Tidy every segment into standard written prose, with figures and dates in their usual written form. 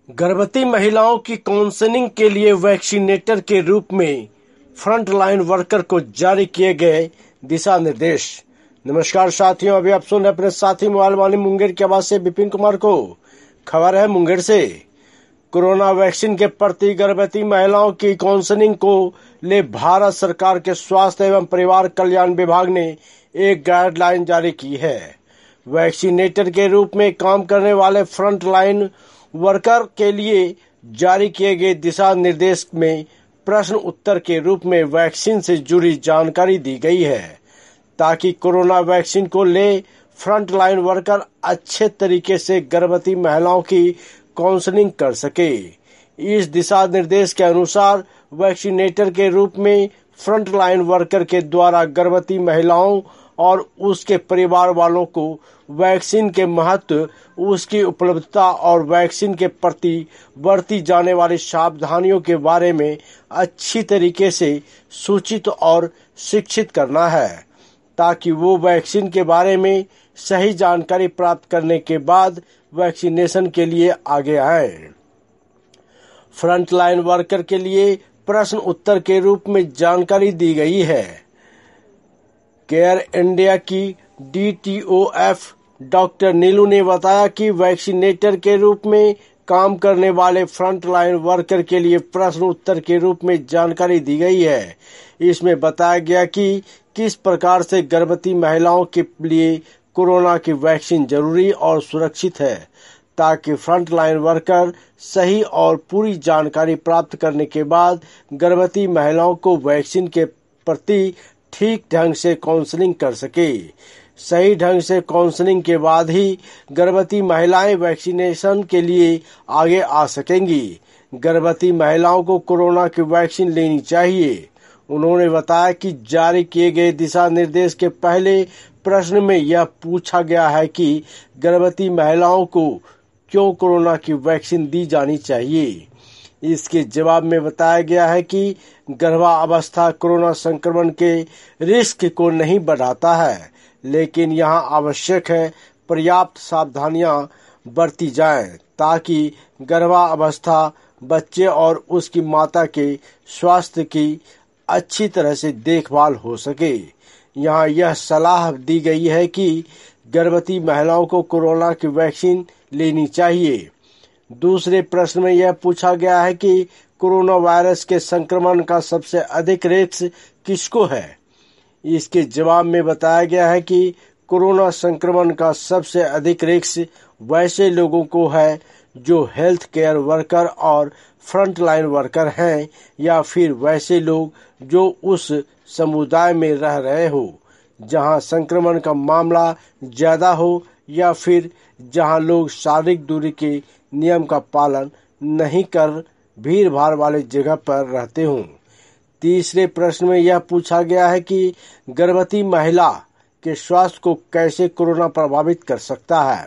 गर्भवती महिलाओं की काउंसलिंग के लिए वैक्सीनेटर के रूप में फ्रंटलाइन वर्कर को जारी किए गए दिशा निर्देश। नमस्कार साथियों, अभी आप सुन रहे अपने साथी मोबाइल वाले मुंगेर की आवाज से विपिन कुमार को। खबर है मुंगेर से। कोरोना वैक्सीन के प्रति गर्भवती महिलाओं की काउंसलिंग को ले भारत सरकार के स्वास्थ्य एवं परिवार कल्याण विभाग ने एक गाइडलाइन जारी की है। वैक्सीनेटर के रूप में काम करने वाले फ्रंटलाइन वर्कर के लिए जारी किए गए दिशा निर्देश में प्रश्न उत्तर के रूप में वैक्सीन से जुड़ी जानकारी दी गई है, ताकि कोरोना वैक्सीन को ले फ्रंटलाइन वर्कर अच्छे तरीके से गर्भवती महिलाओं की काउंसलिंग कर सके। इस दिशा निर्देश के अनुसार वैक्सीनेटर के रूप में फ्रंटलाइन वर्कर के द्वारा गर्भवती महिलाओं और उसके परिवार वालों को वैक्सीन के महत्व, उसकी उपलब्धता और वैक्सीन के प्रति बरती जाने वाली सावधानियों के बारे में अच्छी तरीके से सूचित और शिक्षित करना है, ताकि वो वैक्सीन के बारे में सही जानकारी प्राप्त करने के बाद वैक्सीनेशन के लिए आगे आए। फ्रंटलाइन वर्कर के लिए प्रश्न उत्तर के रूप में जानकारी दी गई है। केयर इंडिया की DTOF डॉक्टर नीलू ने बताया कि वैक्सीनेटर के रूप में काम करने वाले फ्रंटलाइन वर्कर के लिए प्रश्न उत्तर के रूप में जानकारी दी गई है। इसमें बताया गया कि किस प्रकार से गर्भवती महिलाओं के लिए कोरोना की वैक्सीन जरूरी और सुरक्षित है, ताकि फ्रंटलाइन वर्कर सही और पूरी जानकारी प्राप्त करने के बाद गर्भवती महिलाओं को वैक्सीन के प्रति ठीक ढंग से काउंसलिंग कर सके। सही ढंग से काउंसलिंग के बाद ही गर्भवती महिलाएं वैक्सीनेशन के लिए आगे आ सकेंगी। गर्भवती महिलाओं को कोरोना की वैक्सीन लेनी चाहिए। उन्होंने बताया कि जारी किए गए दिशा निर्देश के पहले प्रश्न में यह पूछा गया है कि गर्भवती महिलाओं को क्यों कोरोना की वैक्सीन दी जानी चाहिए। इसके जवाब में बताया गया है कि गर्भावस्था कोरोना संक्रमण के रिस्क को नहीं बढ़ाता है, लेकिन यहाँ आवश्यक है पर्याप्त सावधानियां बरती जाएं, ताकि गर्भावस्था बच्चे और उसकी माता के स्वास्थ्य की अच्छी तरह से देखभाल हो सके। यहाँ यह सलाह दी गई है कि गर्भवती महिलाओं को कोरोना की वैक्सीन लेनी चाहिए। दूसरे प्रश्न में यह पूछा गया है कि कोरोना वायरस के संक्रमण का सबसे अधिक रिस्क किसको है। इसके जवाब में बताया गया है कि कोरोना संक्रमण का सबसे अधिक रिस्क वैसे लोगों को है जो हेल्थ केयर वर्कर और फ्रंटलाइन वर्कर हैं, या फिर वैसे लोग जो उस समुदाय में रह रहे हो जहां संक्रमण का मामला ज्यादा हो, या फिर जहां लोग शारीरिक दूरी के नियम का पालन नहीं कर भीड़ भाड़ वाले जगह पर रहते हों। तीसरे प्रश्न में यह पूछा गया है कि गर्भवती महिला के स्वास्थ्य को कैसे कोरोना प्रभावित कर सकता है।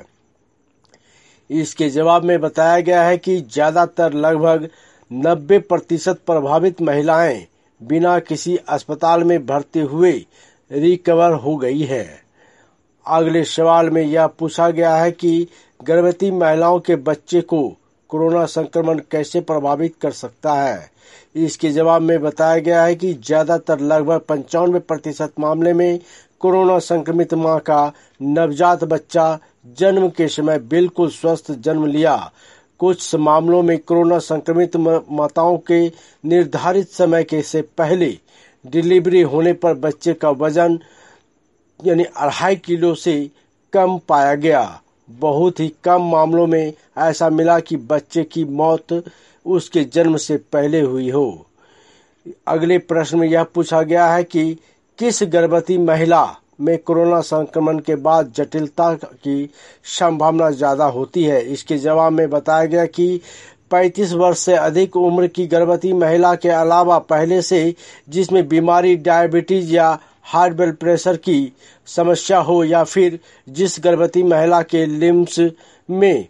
इसके जवाब में बताया गया है कि ज्यादातर लगभग 90% प्रभावित महिलाएं बिना किसी अस्पताल में भर्ती हुए रिकवर हो गई है। अगले सवाल में यह पूछा गया है कि गर्भवती महिलाओं के बच्चे को कोरोना संक्रमण कैसे प्रभावित कर सकता है। इसके जवाब में बताया गया है कि ज्यादातर लगभग 95% मामले में कोरोना संक्रमित मां का नवजात बच्चा जन्म के समय बिल्कुल स्वस्थ जन्म लिया। कुछ मामलों में कोरोना संक्रमित माताओं के निर्धारित समय के से पहले डिलीवरी होने पर बच्चे का वजन यानी 2.5 किलो से कम पाया गया। बहुत ही कम मामलों में ऐसा मिला कि बच्चे की मौत उसके जन्म से पहले हुई हो। अगले प्रश्न में यह पूछा गया है कि किस गर्भवती महिला में कोरोना संक्रमण के बाद जटिलता की संभावना ज्यादा होती है। इसके जवाब में बताया गया कि 35 वर्ष से अधिक उम्र की गर्भवती महिला के अलावा पहले से जिसमें बीमारी, डायबिटीज या हार्ट ब्लड प्रेशर की समस्या हो, या फिर जिस गर्भवती महिला के लिम्स में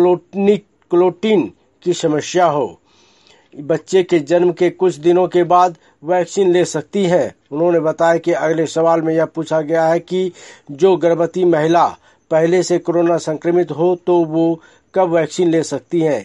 क्लोटिन की समस्या हो, बच्चे के जन्म के कुछ दिनों के बाद वैक्सीन ले सकती हैं। उन्होंने बताया कि अगले सवाल में यह पूछा गया है कि जो गर्भवती महिला पहले से कोरोना संक्रमित हो तो वो कब वैक्सीन ले सकती हैं।